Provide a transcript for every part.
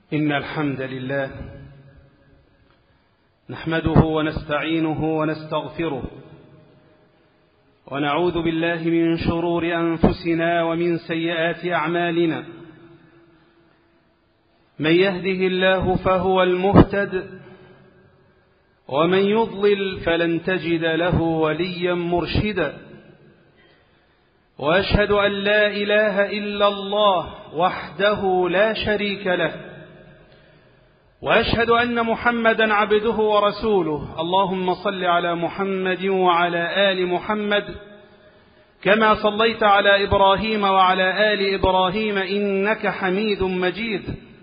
إن الحمد لله نحمده ونستعينه ونستغفره ونعوذ بالله من شرور أنفسنا ومن سيئات أعمالنا. من يهده الله فهو المهتد ومن يضلل فلن تجد له وليا مرشدا. وأشهد أن لا إله إلا الله وحده لا شريك له، وأشهد أن محمدا عبده ورسوله. اللهم صل على محمد وعلى آل محمد كما صليت على إبراهيم وعلى آل إبراهيم إنك حميد مجيد.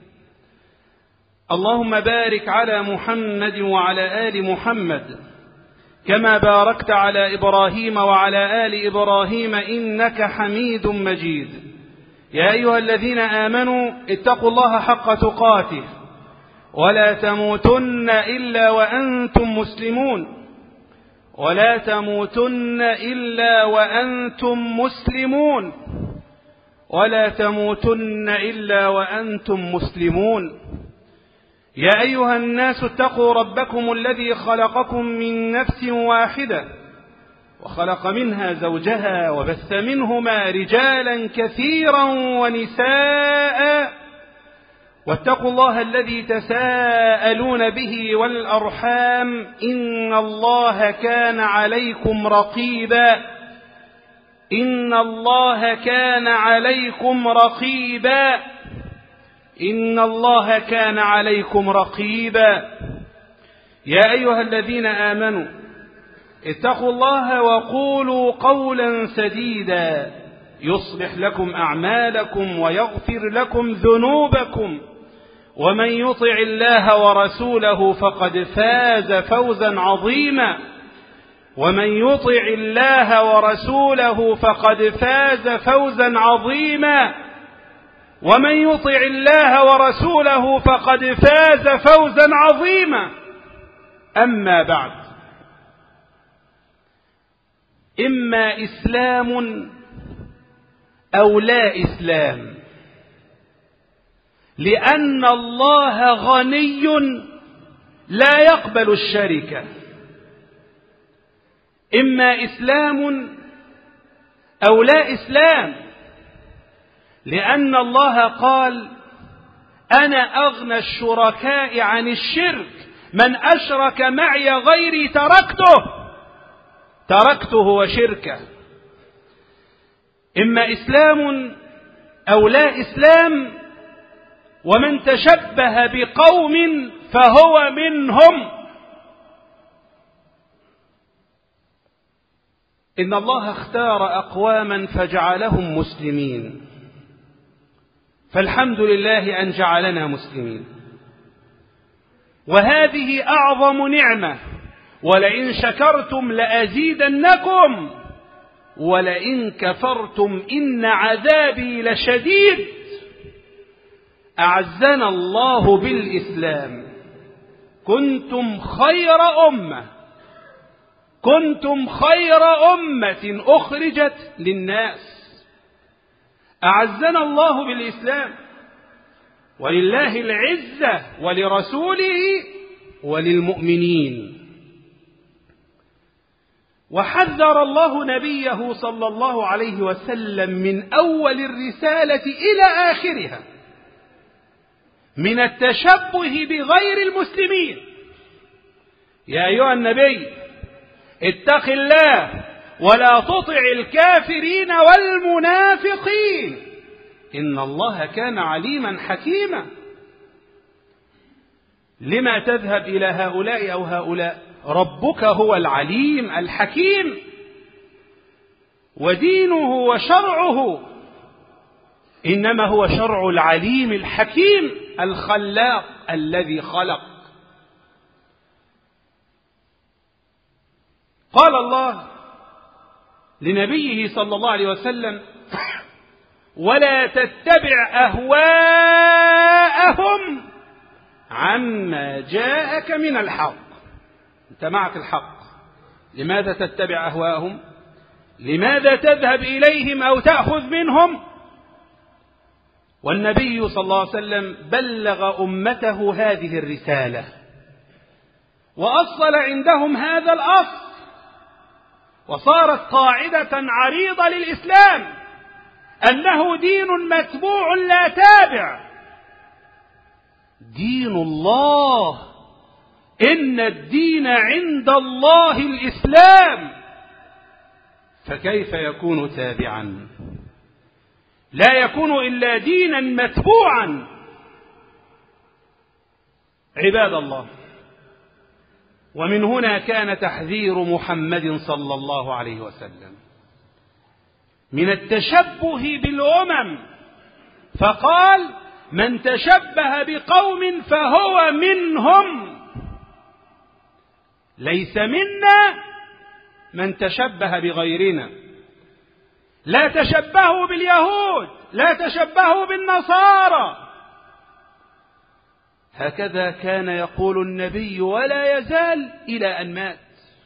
اللهم بارك على محمد وعلى آل محمد كما باركت على إبراهيم وعلى آل إبراهيم إنك حميد مجيد. يا أيها الذين آمنوا اتقوا الله حق تقاته ولا تموتن إلا وأنتم مسلمون، ولا تموتن إلا وأنتم مسلمون، ولا تموتن إلا وأنتم مسلمون. يا أيها الناس اتقوا ربكم الذي خلقكم من نفس واحدة وخلق منها زوجها وبث منهما رجالا كثيرا ونساء، واتقوا الله الذي تساءلون به والأرحام إن الله كان عليكم رقيبا. إن الله كان عليكم رقيبا. إن الله كان عليكم رقيبا. يا أيها الذين آمنوا اتقوا الله وقولوا قولا سديدا يصلح لكم أعمالكم ويغفر لكم ذنوبكم، ومن يطع الله ورسوله فقد فاز فوزا عظيما. ومن يطع الله ورسوله فقد فاز فوزا عظيما. ومن يطع الله ورسوله فقد فاز فوزا عظيما. أما بعد، إما إسلام أو لا إسلام، لأن الله غني لا يقبل الشركة. إما إسلام أو لا إسلام، لأن الله قال: أنا أغنى الشركاء عن الشرك، من أشرك معي غيري تركته وشركه. إما إسلام أو لا إسلام، ومن تشبه بقوم فهو منهم. إن الله اختار أقواما فجعلهم مسلمين، فالحمد لله أن جعلنا مسلمين، وهذه أعظم نعمة. ولئن شكرتم لأزيدنكم ولئن كفرتم إن عذابي لشديد. أعزنا الله بالإسلام، كنتم خير أمة أخرجت للناس. أعزنا الله بالإسلام، ولله العزة ولرسوله وللمؤمنين. وحذر الله نبيه صلى الله عليه وسلم من أول الرسالة إلى آخرها من التشبه بغير المسلمين. يا أيها النبي اتق الله ولا تطع الكافرين والمنافقين إن الله كان عليما حكيما. لما تذهب إلى هؤلاء أو هؤلاء؟ ربك هو العليم الحكيم، ودينه وشرعه إنما هو شرع العليم الحكيم الخلاق الذي خلق. قال الله لنبيه صلى الله عليه وسلم: ولا تتبع أهواءهم عما جاءك من الحق. أنت معك الحق، لماذا تتبع أهواءهم؟ لماذا تذهب إليهم أو تأخذ منهم والنبي صلى الله عليه وسلم بلغ أمته هذه الرسالة وأصل عندهم هذا الأصل، وصارت قاعدة عريضة للإسلام أنه دين متبوع لا تابع، دين الله، إن الدين عند الله الإسلام، فكيف يكون تابعا؟ لا يكون إلا دينا متبوعا. عباد الله، ومن هنا كان تحذير محمد صلى الله عليه وسلم من التشبه بالأمم، فقال: من تشبه بقوم فهو منهم، ليس منا من تشبه بغيرنا. لا تشبهوا باليهود، لا تشبهوا بالنصارى. هكذا كان يقول النبي ولا يزال إلى أن مات.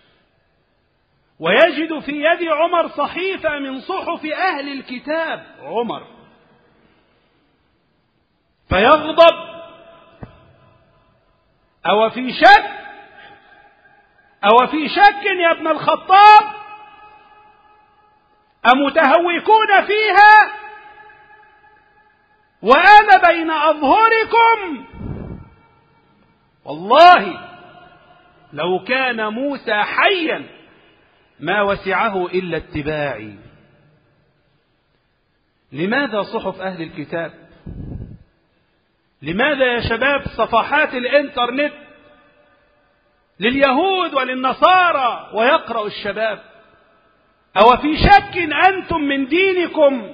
ويجد في يد عمر صحيفة من صحف أهل الكتاب عمر، فيغضب: أو في شك يا ابن الخطاب؟ أمتهوكون فيها وأنا بين أظهركم؟ والله لو كان موسى حيا ما وسعه إلا اتباعي. لماذا صحف أهل الكتاب؟ لماذا يا شباب صفحات الإنترنت لليهود وللنصارى ويقرأ الشباب؟ أو في شك أنتم من دينكم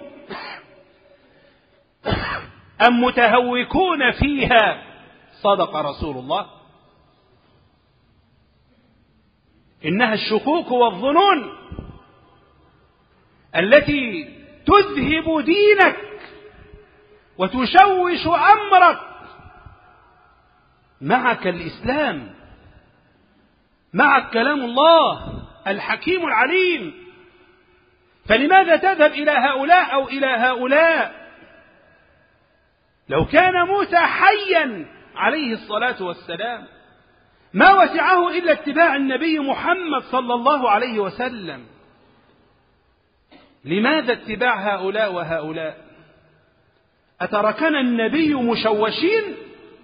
أم متهوكون فيها؟ صدق رسول الله. إنها الشكوك والظنون التي تذهب دينك وتشوش أمرك. معك الإسلام، معك كلام الله الحكيم العليم، فلماذا تذهب إلى هؤلاء أو إلى هؤلاء؟ لو كان موسى حيا عليه الصلاة والسلام ما وسعه إلا اتباع النبي محمد صلى الله عليه وسلم. لماذا اتباع هؤلاء وهؤلاء؟ أتركنا النبي مشوشين؟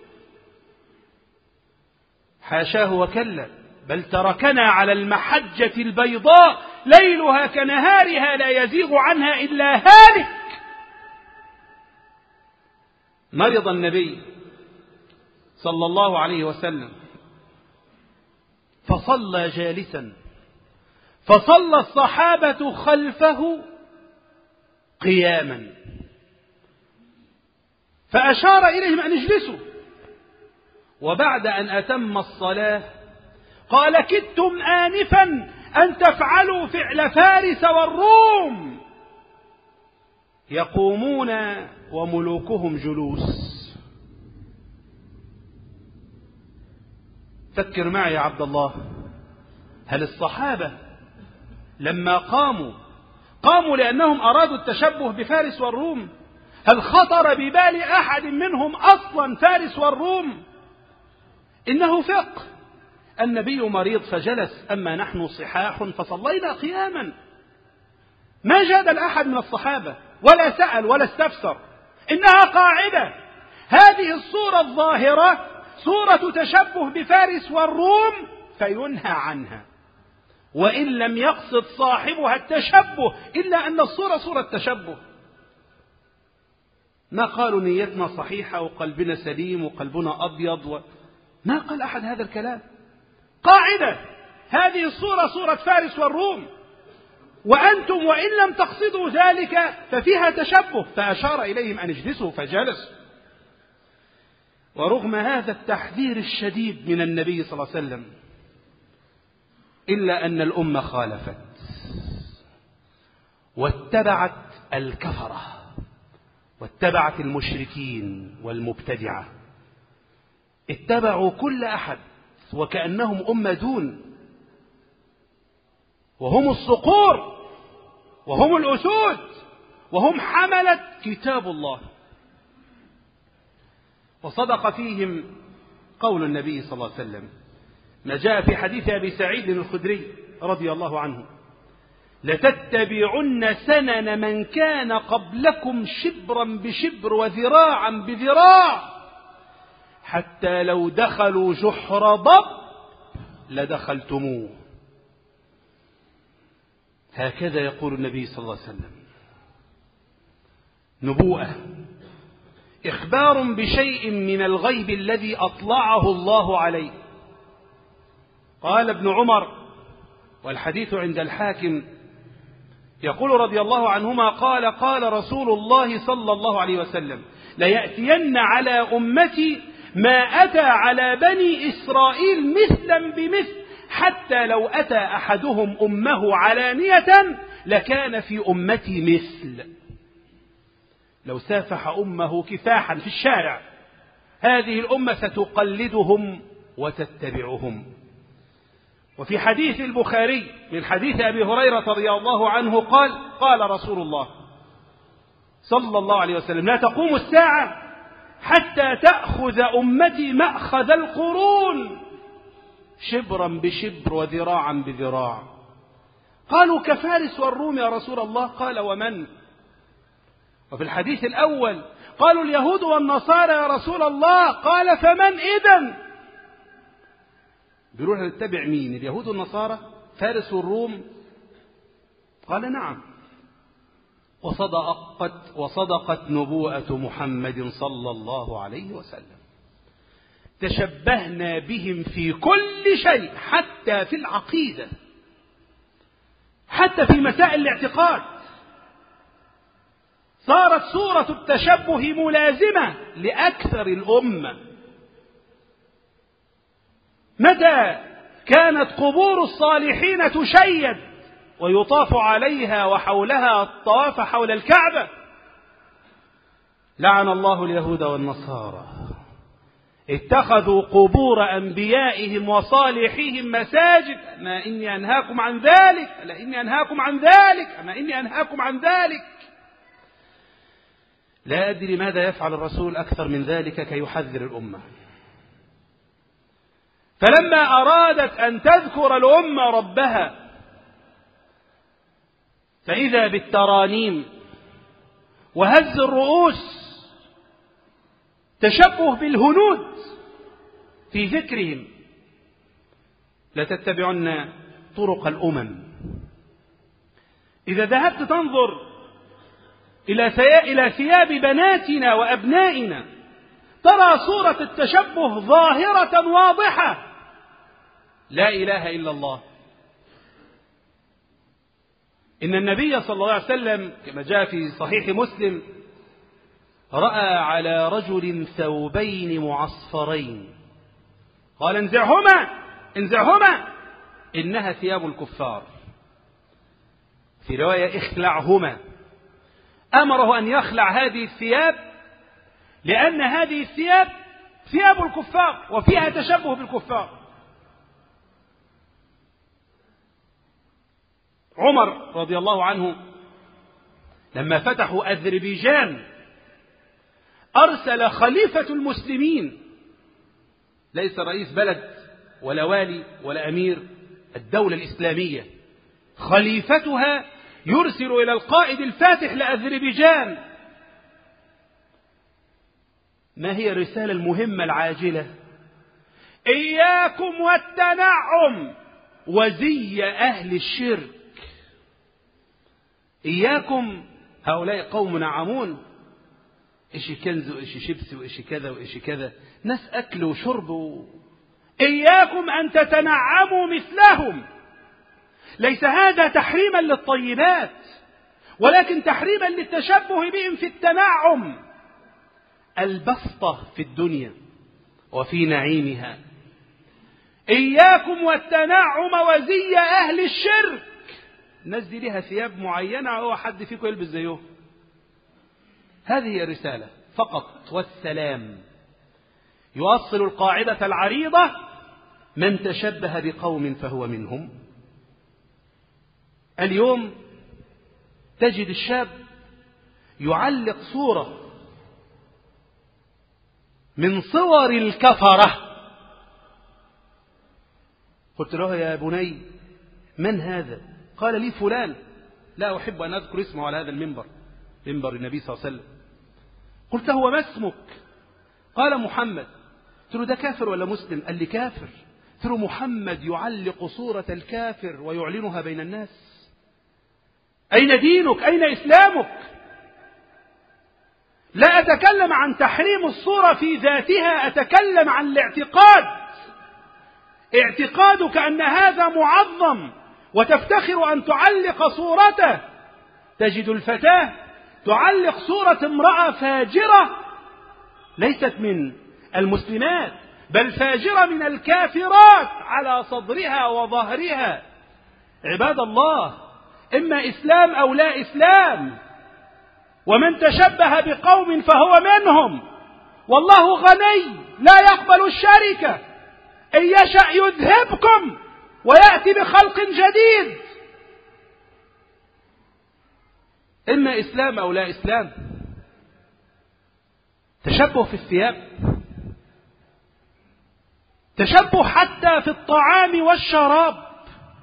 حاشاه وكلا، بل تركنا على المحجة البيضاء ليلها كنهارها لا يزيغ عنها إلا هالك. مرض النبي صلى الله عليه وسلم فصلى جالسا، فصلى الصحابة خلفه قياما، فأشار إليهم أن اجلسوا، وبعد أن أتم الصلاة قال: كدتم آنفا أن تفعلوا فعل فارس والروم، يقومون وملوكهم جلوس. فكر معي يا عبد الله، هل الصحابة لما قاموا لأنهم أرادوا التشبه بفارس والروم؟ هل خطر ببال أحد منهم أصلا فارس والروم؟ إنه فقه. النبي مريض فجلس، أما نحن صحاح فصلينا قياما. ما جادل أحد من الصحابة ولا سأل ولا استفسر. إنها قاعدة. هذه الصورة الظاهرة صورة تشبه بفارس والروم فينهى عنها، وإن لم يقصد صاحبها التشبه إلا أن الصورة صورة تشبه. ما قالوا نيتنا صحيحة وقلبنا سليم وقلبنا أبيض ما قال أحد هذا الكلام. قاعدة: هذه الصورة صورة فارس والروم، وأنتم وإن لم تقصدوا ذلك ففيها تشبه. فأشار إليهم أن اجلسوا فجلسوا. ورغم هذا التحذير الشديد من النبي صلى الله عليه وسلم إلا أن الأمة خالفت واتبعت الكفرة واتبعت المشركين والمبتدعة. اتبعوا كل أحد وكأنهم أمة دون، وهم الصقور وهم الأسود وهم حملة كتاب الله. وصدق فيهم قول النبي صلى الله عليه وسلم ما جاء في حديث أبي سعيد الخدري رضي الله عنه: لتتبعن سنن من كان قبلكم شبرا بشبر وذراعا بذراع حتى لو دخلوا جحر ضب لدخلتموه. هكذا يقول النبي صلى الله عليه وسلم. نبوءة، إخبار بشيء من الغيب الذي أطلعه الله عليه. قال ابن عمر، والحديث عند الحاكم، يقول رضي الله عنهما: قال رسول الله صلى الله عليه وسلم: ليأتين على أمتي ما أتى على بني إسرائيل مثلا بمثل، حتى لو أتى أحدهم أمه علانية لكان في أمتي مثل. لو سافح أمه كفاحا في الشارع هذه الأمة ستقلدهم وتتبعهم. وفي حديث البخاري من حديث أبي هريرة رضي الله عنه قال رسول الله صلى الله عليه وسلم: لا تقوم الساعة حتى تأخذ أمتي مأخذ القرون شبرا بشبر وذراعا بذراع. قالوا: كفارس والروم يا رسول الله. قال: ومن؟ وفي الحديث الأول قالوا: اليهود والنصارى يا رسول الله. قال: فمن إذن؟ بيقولوا: نتبع مين؟ اليهود والنصارى؟ فارس والروم؟ قال: نعم. وصدقت نبوءة محمد صلى الله عليه وسلم. تشبهنا بهم في كل شيء، حتى في العقيدة، حتى في مسائل الاعتقاد. صارت صورة التشبه ملازمة لأكثر الأمة. متى كانت قبور الصالحين تشيد ويطاف عليها وحولها الطواف حول الكعبة؟ لعن الله اليهود والنصارى، اتخذوا قبور أنبيائهم وصالحيهم مساجد. أما إني أنهاكم عن ذلك، ألا إني أنهاكم عن ذلك، أما إني أنهاكم عن ذلك. لا أدري ماذا يفعل الرسول أكثر من ذلك كي يحذر الأمة. فلما أرادت أن تذكر الأمة ربها فإذا بالترانيم وهز الرؤوس، تشبه بالهنود في ذكرهم. لتتبعن طرق الأمم. إذا ذهبت تنظر إلى ثياب بناتنا وأبنائنا ترى صورة التشبه ظاهرة واضحة. لا إله إلا الله. إن النبي صلى الله عليه وسلم كما جاء في صحيح مسلم رأى على رجل ثوبين معصفرين، قال: انزعهما إنها ثياب الكفار. في رواية: اخلعهما. أمره أن يخلع هذه الثياب لأن هذه الثياب ثياب الكفار وفيها تشبه بالكفار. عمر رضي الله عنه لما فتحوا أذربيجان أرسل خليفة المسلمين، ليس رئيس بلد ولا والي ولا أمير، الدولة الإسلامية خليفتها يرسل إلى القائد الفاتح لأذربيجان: ما هي الرسالة المهمة العاجلة؟ إياكم والتنعم وزي أهل الشرك. إياكم، هؤلاء قوم نعمون، إيش كنز وإيش شبس وإيش كذا وإيش كذا، ناس أكل وشرب إياكم أن تتنعموا مثلهم. ليس هذا تحريما للطيبات، ولكن تحريما للتشبه بهم في التنعم، البسطة في الدنيا وفي نعيمها. إياكم والتنعم وزي أهل الشرك. الناس دي لها ثياب معينة، هو حد فيكم يلبس زيهم. هذه هي الرسالة فقط والسلام. يؤصل القاعدة العريضة: من تشبه بقوم فهو منهم. اليوم تجد الشاب يعلق صورة من صور الكفرة. قلت له يا بني من هذا؟ قال لي فلان، لا أحب أن أذكر اسمه على هذا المنبر، منبر النبي صلى الله عليه وسلم. قلت له وما اسمك؟ قال محمد. قلت له ده كافر ولا مسلم؟ قال لي كافر. قلت له محمد يعلق صورة الكافر ويعلنها بين الناس؟ أين دينك؟ أين إسلامك؟ لا أتكلم عن تحريم الصورة في ذاتها، أتكلم عن الاعتقاد. اعتقادك أن هذا معظم وتفتخر أن تعلق صورته. تجد الفتاة تعلق صورة امرأة فاجرة ليست من المسلمات بل فاجرة من الكافرات على صدرها وظهرها. عباد الله، إما إسلام أو لا إسلام، ومن تشبه بقوم فهو منهم، والله غني لا يقبل الشركة، إن يشأ يذهبكم ويأتي بخلق جديد. إما إسلام أو لا إسلام. تشبه في الثياب، تشبه حتى في الطعام والشراب.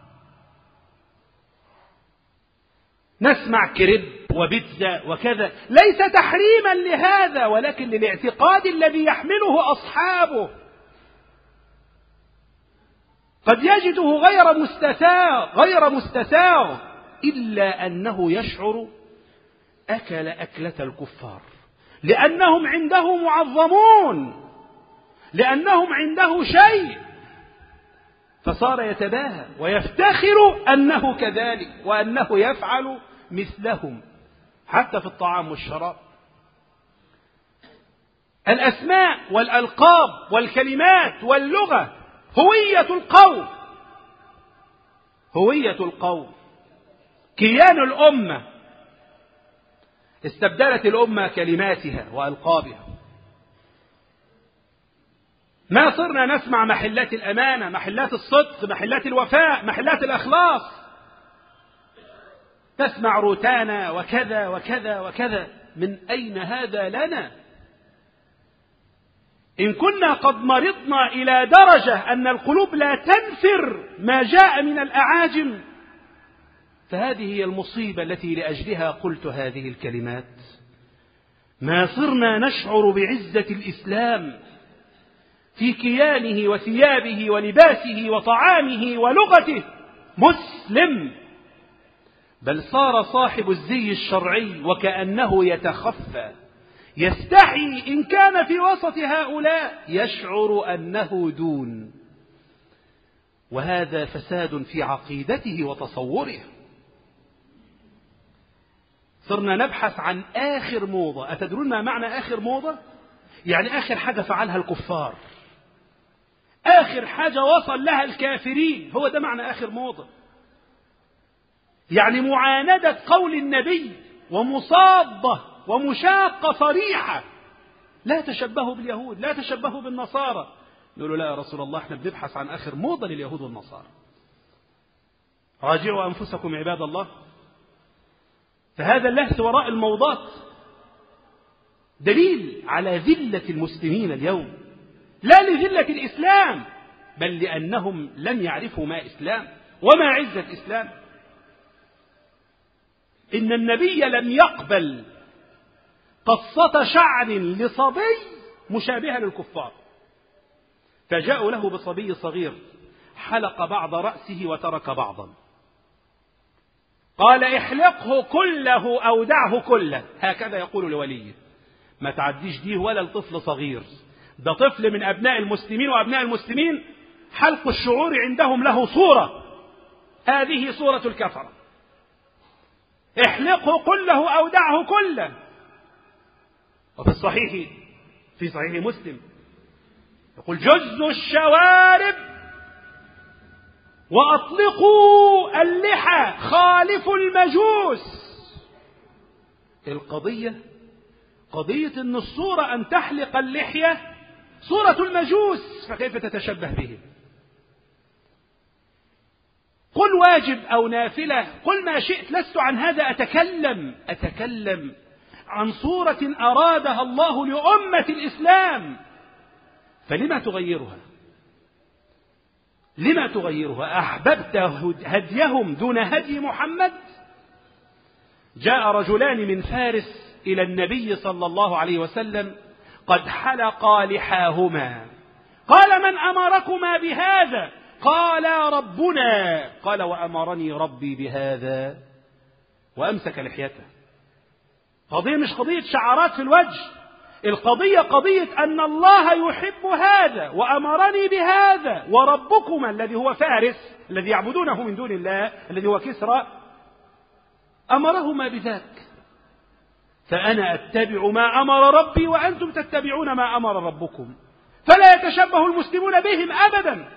نسمع كريب وبيتزا وكذا، ليس تحريما لهذا ولكن للاعتقاد الذي يحمله أصحابه. قد يجده غير مستساغ إلا أنه يشعر أكل أكلة الكفار، لأنهم عنده معظمون، لأنهم عنده شيء، فصار يتباهى ويفتخر أنه كذلك وأنه يفعل مثلهم حتى في الطعام والشراب. الأسماء والألقاب والكلمات واللغة هوية القوم، كيان الأمة. استبدلت الأمة كلماتها وألقابها. ما صرنا نسمع محلات الأمانة، محلات الصدق، محلات الوفاء، محلات الأخلاص. تسمع روتانا وكذا وكذا وكذا. من أين هذا لنا؟ إن كنا قد مرضنا إلى درجة أن القلوب لا تنفر ما جاء من الأعاجم، فهذه هي المصيبة التي لأجلها قلت هذه الكلمات. ما صرنا نشعر بعزة الإسلام في كيانه وثيابه ولباسه وطعامه ولغته مسلم، بل صار صاحب الزي الشرعي وكأنه يتخفى، يستحي إن كان في وسط هؤلاء، يشعر أنه دون. وهذا فساد في عقيدته وتصوره. صرنا نبحث عن آخر موضة. أتدرون ما معنى آخر موضة؟ يعني آخر حاجة فعلها الكفار، آخر حاجة وصل لها الكافرين، هو ده معنى آخر موضة. يعني معاندة قول النبي ومصادة ومشاقة صريحة. لا تشبهوا باليهود، لا تشبهوا بالنصارى. يقولوا لا يا رسول الله، احنا بنبحث عن آخر موضة لليهود والنصارى. راجعوا أنفسكم عباد الله. فهذا اللهث وراء الموضات دليل على ذلة المسلمين اليوم، لا لذلة الإسلام، بل لأنهم لم يعرفوا ما إسلام وما عزة إسلام. إن النبي لم يقبل قصة شعر لصبي مشابهة للكفار، فجاءوا له بصبي صغير حلق بعض رأسه وترك بعضا، قال احلقه كله أو دعه كله، هكذا يقول لوليه. ما تعديش ديه ولا الطفل صغير، ده طفل من أبناء المسلمين، وأبناء المسلمين حلق الشعور عندهم له صورة، هذه صورة الكفرة. احلقه كله أو دعه كله. وفي الصحيح، في صحيح مسلم، يقول جزوا الشوارب وأطلقوا اللحى خالفوا المجوس. القضية قضية أن الصورة أن تحلق اللحية صورة المجوس، فكيف تتشبه به؟ قل واجب أو نافلة، قل ما شئت، لست عن هذا أتكلم عن صورة أرادها الله لأمة الإسلام فلما تغيرها؟ لما تغيرها؟ أحببت هديهم دون هدي محمد؟ جاء رجلان من فارس إلى النبي صلى الله عليه وسلم قد حلقا لحاهما. قال: من أمركما بهذا؟ قال: ربنا. قال: وأمرني ربي بهذا. وأمسك لحيته. قضية مش قضية شعارات في الوجه، القضية قضية أن الله يحب هذا وأمرني بهذا، وربكما الذي هو فارس الذي يعبدونه من دون الله الذي هو كسرى أمرهما بذاك، فأنا أتبع ما أمر ربي وأنتم تتبعون ما أمر ربكم، فلا يتشبه المسلمون بهم أبدا.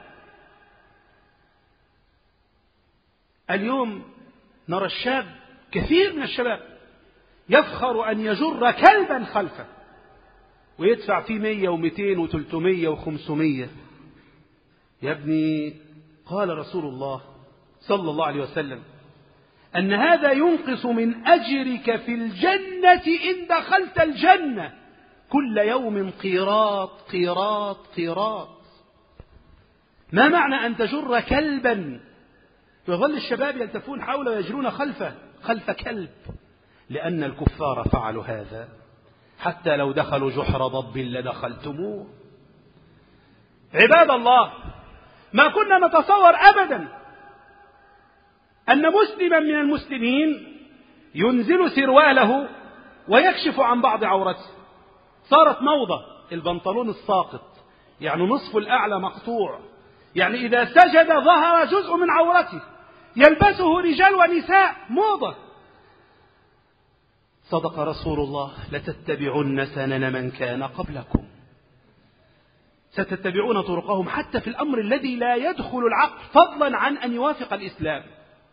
اليوم نرى الشاب، كثير من الشباب يفخر أن يجر كلبا خلفه ويدفع فيه 100 و200 و300 و500. يا ابني، قال رسول الله صلى الله عليه وسلم أن هذا ينقص من أجرك في الجنة إن دخلت الجنة كل يوم قيراط قيراط قيراط. ما معنى أن تجر كلبا؟ يظل الشباب يلتفون حوله ويجرون خلف كلب، لأن الكفار فعلوا هذا. حتى لو دخلوا جحر ضب لدخلتموه. عباد الله، ما كنا نتصور أبدا أن مسلما من المسلمين ينزل سرواله ويكشف عن بعض عورته. صارت موضة البنطلون الساقط، يعني نصف الأعلى مقطوع، يعني إذا سجد ظهر جزء من عورته، يلبسه رجال ونساء، موضة. صدق رسول الله: لتتبعن سنن من كان قبلكم. ستتبعون طرقهم حتى في الأمر الذي لا يدخل العقل، فضلا عن أن يوافق الإسلام.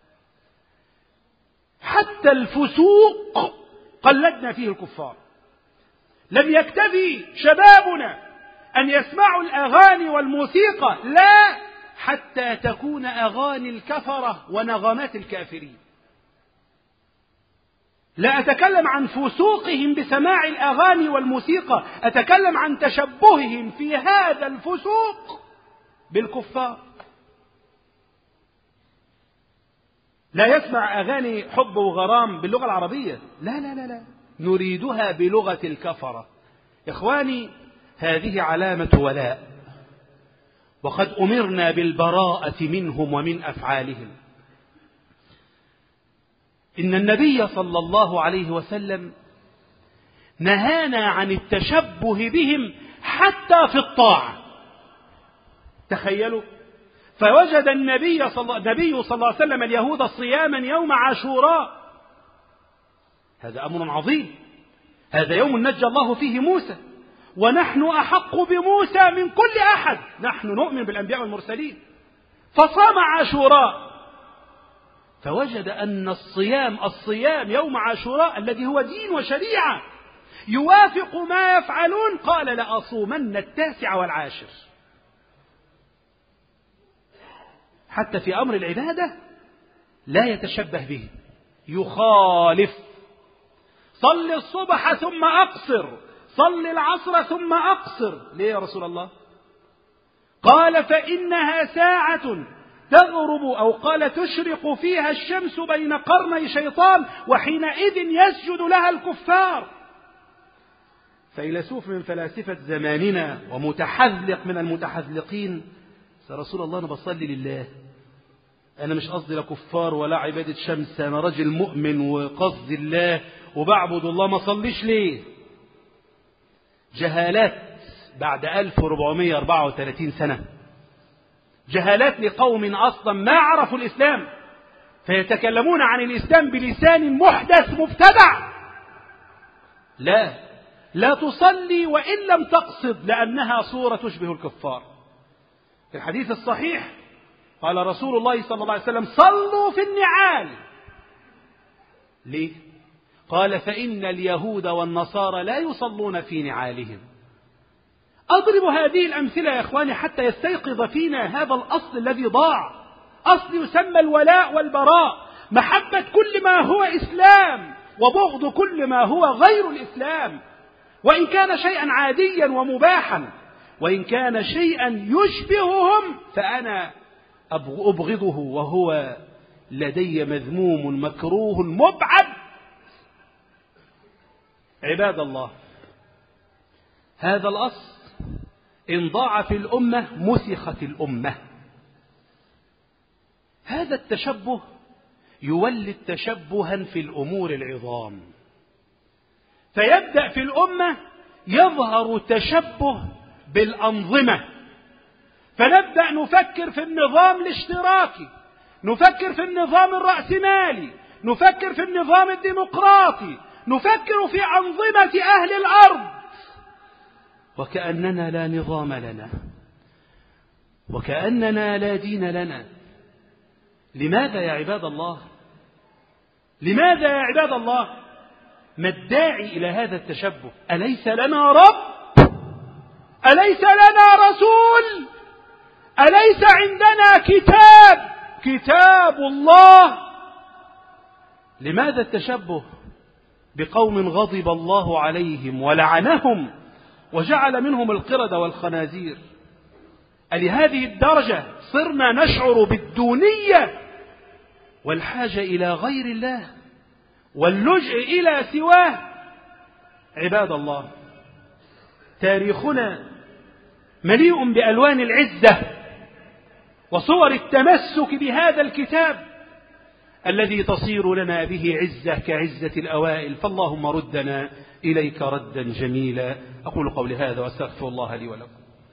حتى الفسوق قلدنا فيه الكفار. لم يكتفي شبابنا أن يسمعوا الأغاني والموسيقى، لا، حتى تكون أغاني الكفرة ونغمات الكافرين. لا أتكلم عن فسوقهم بسماع الأغاني والموسيقى، أتكلم عن تشبههم في هذا الفسوق بالكفار. لا يسمع أغاني حب وغرام باللغة العربية، لا لا لا لا، نريدها بلغة الكفرة. إخواني، هذه علامة ولاء، وقد أمرنا بالبراءة منهم ومن أفعالهم. إن النبي صلى الله عليه وسلم نهانا عن التشبه بهم حتى في الطاعة. تخيلوا، فوجد النبي صلى الله عليه وسلم اليهود صياما يوم عاشوراء. هذا أمر عظيم، هذا يوم نجى الله فيه موسى، ونحن أحق بموسى من كل أحد، نحن نؤمن بالأنبياء والمرسلين. فصام عاشوراء، فوجد أن الصيام يوم عاشوراء الذي هو دين وشريعة يوافق ما يفعلون. قال: لأصومن 9 والعاشر. حتى في أمر العبادة لا يتشبه به، يخالف. صل الصبح ثم أقصر، صل العصر ثم أقصر. ليه يا رسول الله؟ قال: فإنها ساعة تغرب، أو قال تشرق فيها الشمس بين قرني شيطان، وحينئذ يسجد لها الكفار. فيلسوف من فلاسفة زماننا ومتحذلق من المتحذلقين: يا رسول الله، أنا بصلي لله، أنا مش قصدي لا كفار ولا عبادة شمس، أنا رجل مؤمن وقصدي الله وبعبد الله، ما صليش ليه؟ جهالات بعد 1434 سنة، جهالات لقوم أصلا ما عرفوا الإسلام، فيتكلمون عن الإسلام بلسان محدث مبتدع. لا تصلي وإن لم تقصد، لأنها صورة تشبه الكفار. في الحديث الصحيح قال رسول الله صلى الله عليه وسلم: صلوا في النعال. ليه؟ قال: فإن اليهود والنصارى لا يصلون في نعالهم. أضرب هذه الأمثلة يا إخواني حتى يستيقظ فينا هذا الأصل الذي ضاع، أصل يسمى الولاء والبراء، محبة كل ما هو إسلام وبغض كل ما هو غير الإسلام، وإن كان شيئا عاديا ومباحا. وإن كان شيئا يشبههم فأنا أبغضه، وهو لدي مذموم مكروه مبعد. عباد الله، هذا الأصل إن ضاع في الأمة مسخت الأمة. هذا التشبه يولد تشبها في الأمور العظام، فيبدأ في الأمة يظهر تشبه بالأنظمة، فنبدأ نفكر في النظام الاشتراكي، نفكر في النظام الرأسمالي، نفكر في النظام الديمقراطي، نفكر في أنظمة أهل الأرض، وكأننا لا نظام لنا، وكأننا لا دين لنا. لماذا يا عباد الله؟ لماذا يا عباد الله؟ ما الداعي إلى هذا التشبه؟ أليس لنا رب؟ أليس لنا رسول؟ أليس عندنا كتاب الله؟ لماذا التشبه بقوم غضب الله عليهم ولعنهم وجعل منهم القردة والخنازير؟ ألهذه الدرجة صرنا نشعر بالدونية والحاجة إلى غير الله واللجئ إلى سواه؟ عباد الله، تاريخنا مليء بألوان العزة وصور التمسك بهذا الكتاب الذي تصير لنا به عزة كعزة الأوائل، فاللهم ردنا إليك ردا جميلا. أقول قولي هذا وأستغفر الله لي ولكم.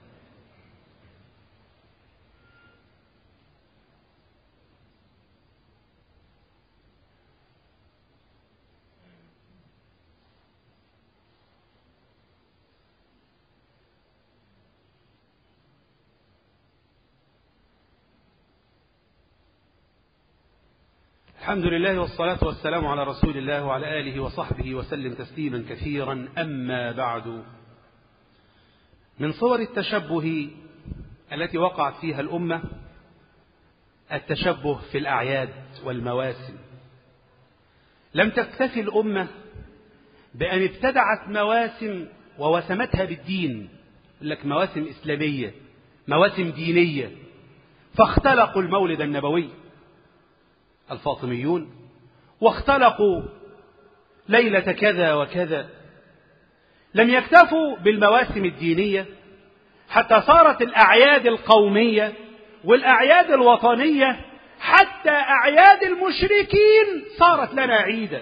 الحمد لله والصلاة والسلام على رسول الله وعلى آله وصحبه وسلم تسليما كثيرا. أما بعد، من صور التشبه التي وقعت فيها الأمة التشبه في الأعياد والمواسم. لم تكتفي الأمة بأن ابتدعت مواسم ووسمتها بالدين، لك مواسم إسلامية، مواسم دينية، فاختلقوا المولد النبوي الفاطميون، واختلقوا ليلة كذا وكذا. لم يكتفوا بالمواسم الدينية حتى صارت الأعياد القومية والأعياد الوطنية، حتى أعياد المشركين صارت لنا عيدا.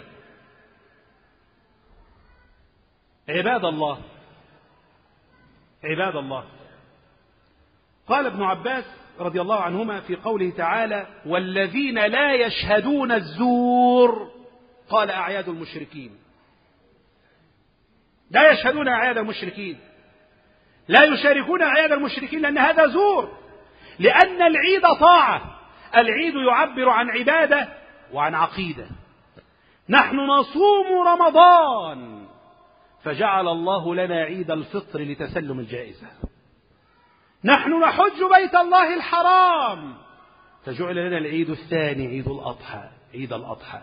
عباد الله، عباد الله، قال ابن عباس رضي الله عنهما في قوله تعالى: والذين لا يشهدون الزور، قال أعياد المشركين. لا يشهدون أعياد المشركين، لا يشاركون أعياد المشركين، لأن هذا زور، لأن العيد طاعة، العيد يعبر عن عبادة وعن عقيدة. نحن نصوم رمضان فجعل الله لنا عيد الفطر لتسلم الجائزة. نحن نحج بيت الله الحرام فجعل لنا العيد الثاني عيد الأضحى. عيد الأضحى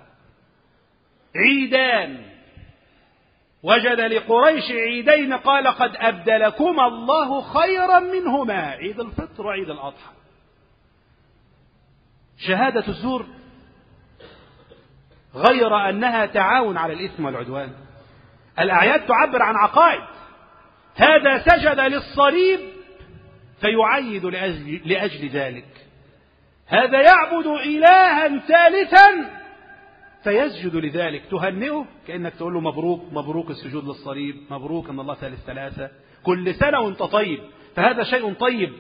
عيدان، وجد لقريش عيدين قال قد أبدلكما الله خيرا منهما، عيد الفطر وعيد الأضحى. شهادة الزور غير أنها تعاون على الإثم والعدوان. الأعياد تعبر عن عقائد، هذا سجد للصليب فيعيد لأجل ذلك، هذا يعبد إلها ثالثا فيسجد لذلك، تهنئه كأنك تقول له مبروك، مبروك السجود للصليب، مبروك أن الله ثالث ثلاثة، كل سنة وانت طيب، فهذا شيء طيب.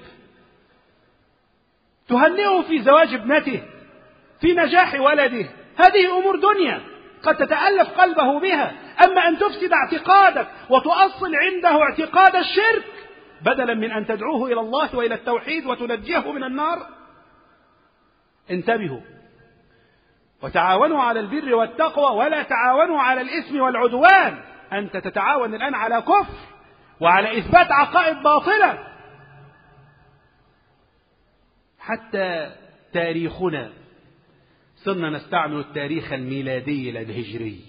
تهنئه في زواج ابنته، في نجاح ولده، هذه أمور دنيا قد تتألف قلبه بها. أما أن تفسد اعتقادك وتؤصل عنده اعتقاد الشرك بدلا من أن تدعوه إلى الله وإلى التوحيد وتنجيه من النار، انتبهوا وتعاونوا على البر والتقوى ولا تعاونوا على الإثم والعدوان. أنت تتعاون الآن على كفر وعلى إثبات عقائد باطلة. حتى تاريخنا صرنا نستعمل التاريخ الميلادي لا الهجري.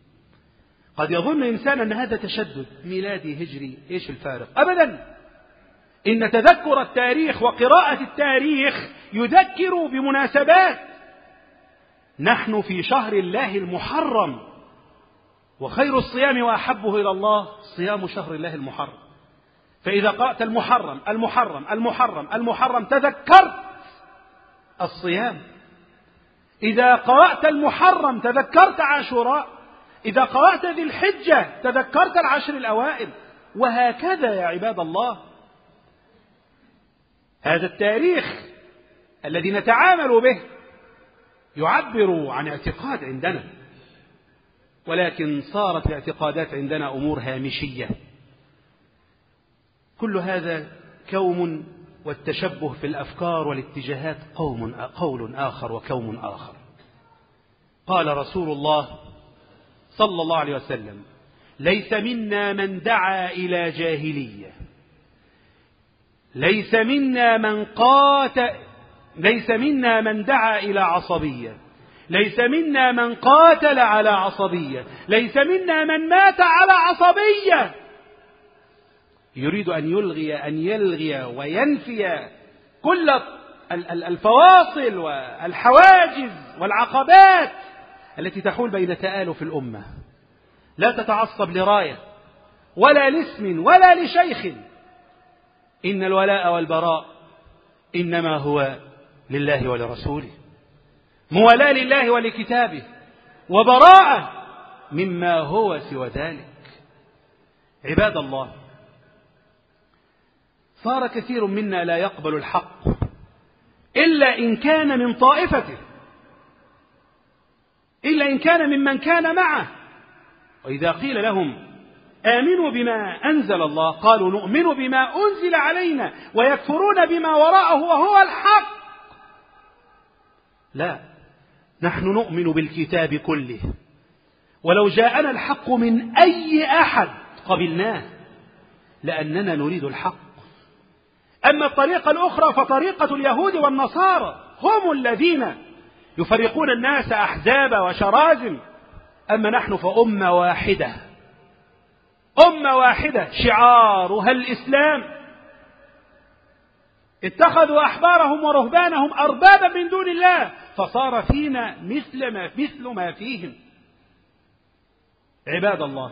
قد يظن إنسان أن هذا تشدد، ميلادي هجري، إيش الفارق؟ أبدا، إن تذكر التاريخ وقراءة التاريخ يذكر بمناسبات. نحن في شهر الله المحرم، وخير الصيام وأحبه إلى الله صيام شهر الله المحرم. فإذا قرأت المحرم المحرم المحرم المحرم تذكرت الصيام. إذا قرأت المحرم تذكرت عاشوراء. إذا قرأت ذي الحجة تذكرت العشر الأوائل، وهكذا يا عباد الله. هذا التاريخ الذي نتعامل به يعبر عن اعتقاد عندنا، ولكن صارت الاعتقادات عندنا أمور هامشية. كل هذا كوم، والتشبه في الأفكار والاتجاهات قول آخر وكوم آخر. قال رسول الله صلى الله عليه وسلم: ليس منا من دعا إلى جاهلية، ليس منا من دعا إلى عصبية، ليس منا من قاتل على عصبية، ليس منا من مات على عصبية. يريد أن يلغي وينفي كل الفواصل والحواجز والعقبات التي تحول بين تآلف الأمة. لا تتعصب لراية ولا لاسم ولا لشيخ، إن الولاء والبراء إنما هو لله ولرسوله. موالاة لله ولكتابه، وبراءة مما هو سوى ذلك. عباد الله، صار كثير منا لا يقبل الحق إلا إن كان من طائفته، إلا إن كان ممن كان معه. وإذا قيل لهم آمنوا بما أنزل الله قالوا نؤمن بما أنزل علينا، ويكفرون بما وراءه وهو الحق. لا، نحن نؤمن بالكتاب كله، ولو جاءنا الحق من أي أحد قبلناه، لأننا نريد الحق. أما الطريقة الأخرى فطريقة اليهود والنصارى، هم الذين يفرقون الناس أحزاب وشرازم. أما نحن فأمة واحدة، أمة واحدة شعارها الإسلام. اتخذوا أحبارهم ورهبانهم أربابا من دون الله، فصار فينا مثل ما فيهم. عباد الله،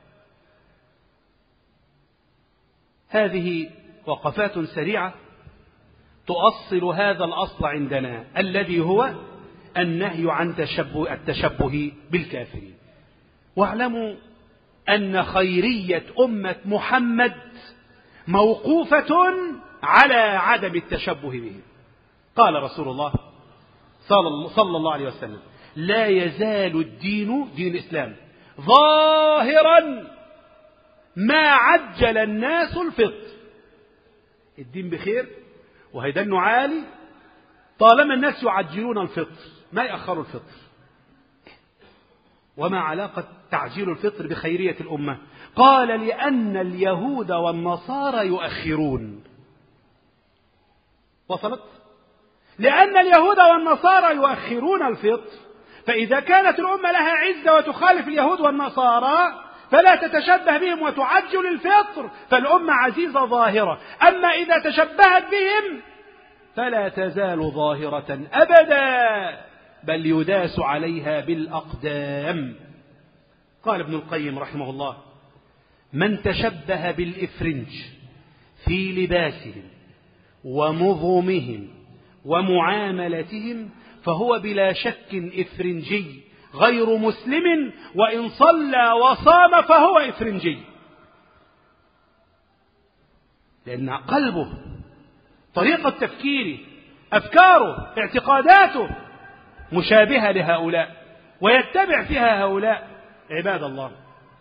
هذه وقفات سريعة تؤصل هذا الأصل عندنا الذي هو النهي عن التشبه بالكافرين. واعلموا أن خيرية أمة محمد موقوفة على عدم التشبه بهم. قال رسول الله صلى الله عليه وسلم: لا يزال الدين، دين الإسلام، ظاهرا ما عجل الناس الفطر. الدين بخير وهيدنه عالي طالما الناس يعجلون الفطر، ما يأخروا الفطر. وما علاقة تعجيل الفطر بخيرية الأمة؟ قال: لأن اليهود والنصارى يؤخرون. وصلت؟ لأن اليهود والنصارى يؤخرون الفطر، فإذا كانت الأمة لها عزة وتخالف اليهود والنصارى فلا تتشبه بهم وتعجل الفطر، فالأمة عزيزة ظاهرة. أما إذا تشبهت بهم فلا تزال ظاهرة أبدا، بل يداس عليها بالأقدام. قال ابن القيم رحمه الله: من تشبه بالإفرنج في لباسهم ومظهمهم ومعاملتهم فهو بلا شك إفرنجي غير مسلم، وإن صلى وصام فهو إفرنجي. لأن قلبه، طريقة تفكيره، أفكاره، اعتقاداته مشابهة لهؤلاء ويتبع فيها هؤلاء. عباد الله،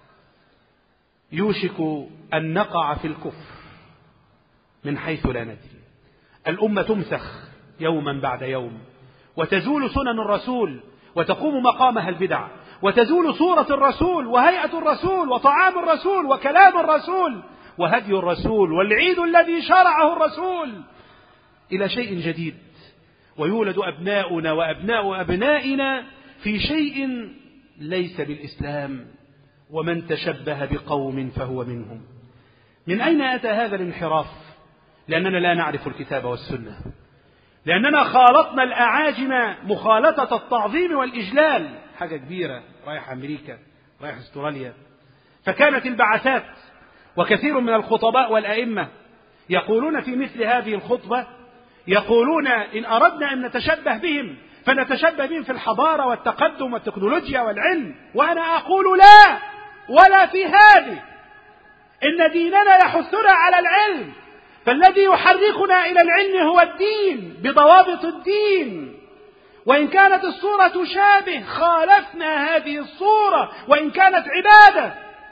يوشك أن نقع في الكفر من حيث لا ندري. الأمة تمسخ يوما بعد يوم، وتزول سنن الرسول وتقوم مقامها البدع، وتزول صورة الرسول وهيئة الرسول وطعام الرسول وكلام الرسول وهدي الرسول والعيد الذي شرعه الرسول إلى شيء جديد، ويولد أبناؤنا وأبناء أبنائنا في شيء ليس بالإسلام. ومن تشبه بقوم فهو منهم. من أين أتى هذا الانحراف؟ لأننا لا نعرف الكتاب والسنة، لأننا خالطنا الأعاجم مخالطة التعظيم والإجلال، حاجة كبيرة، رايح أمريكا، رايح استراليا. فكانت البعثات، وكثير من الخطباء والأئمة يقولون في مثل هذه الخطبة، يقولون إن أردنا أن نتشبه بهم فنتشبه بهم في الحضارة والتقدم والتكنولوجيا والعلم. وأنا أقول لا، ولا في هذه. إن ديننا يحثنا على العلم، فالذي يحركنا إلى العلم هو الدين بضوابط الدين. وإن كانت الصورة تشابه خالفنا هذه الصورة وإن كانت عبادة،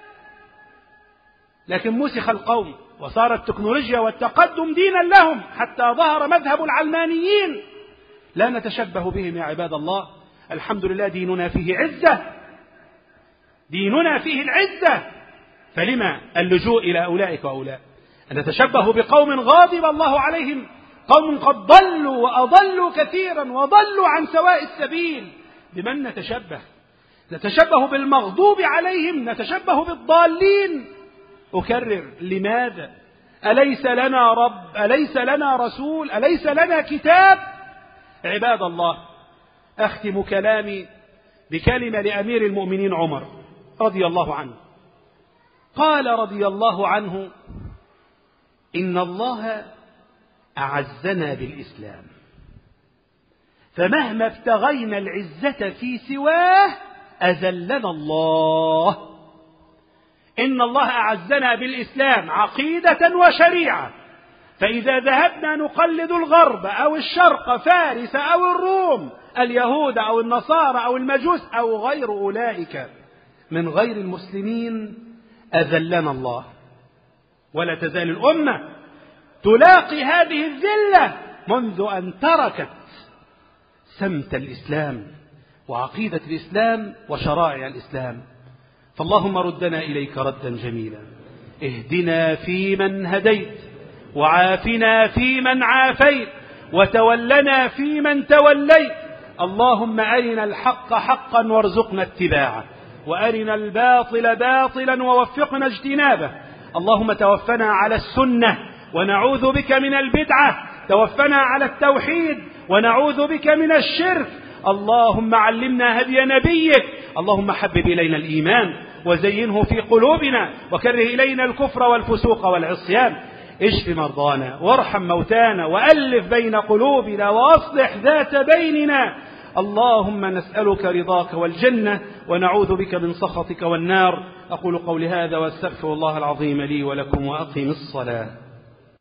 لكن مسخ القوم وصارت التكنولوجيا والتقدم دينا لهم حتى ظهر مذهب العلمانيين. لا نتشبه بهم يا عباد الله. الحمد لله ديننا فيه عزة، ديننا فيه العزة، فلما اللجوء إلى أولئك وأولئك؟ أن نتشبه بقوم غاضب الله عليهم، قوم قد ضلوا وأضلوا كثيرا وضلوا عن سواء السبيل. بمن نتشبه؟ نتشبه بالمغضوب عليهم، نتشبه بالضالين. أكرر، لماذا؟ أليس لنا رب؟ أليس لنا رسول؟ أليس لنا كتاب؟ عباد الله، أختم كلامي بكلمة لأمير المؤمنين عمر رضي الله عنه. قال رضي الله عنه: إن الله أعزنا بالإسلام، فمهما ابتغينا العزة في سواه أذلنا الله. إن الله أعزنا بالإسلام عقيدة وشريعة، فإذا ذهبنا نقلد الغرب أو الشرق، فارس أو الروم، اليهود أو النصارى أو المجوس أو غير أولئك من غير المسلمين، أذلنا الله. ولا تزال الأمة تلاقي هذه الذلة منذ أن تركت سمت الإسلام وعقيدة الإسلام وشرائع الإسلام. فاللهم ردنا إليك ردا جميلا. اهدنا فيمن هديت، وعافنا فيمن عافيت، وتولنا فيمن توليت. اللهم أرنا الحق حقا وارزقنا اتباعه، وأرنا الباطل باطلا ووفقنا اجتنابه. اللهم توفنا على السنة ونعوذ بك من البدعة، توفنا على التوحيد ونعوذ بك من الشرك. اللهم علمنا هدي نبيك. اللهم حبب إلينا الإيمان وزينه في قلوبنا، وكره إلينا الكفر والفسوق والعصيان. اشف مرضانا وارحم موتانا وألف بين قلوبنا وأصلح ذات بيننا. اللهم نسألك رضاك والجنة ونعوذ بك من سخطك والنار. أقول قولي هذا واستغفر الله العظيم لي ولكم، وأقم الصلاة.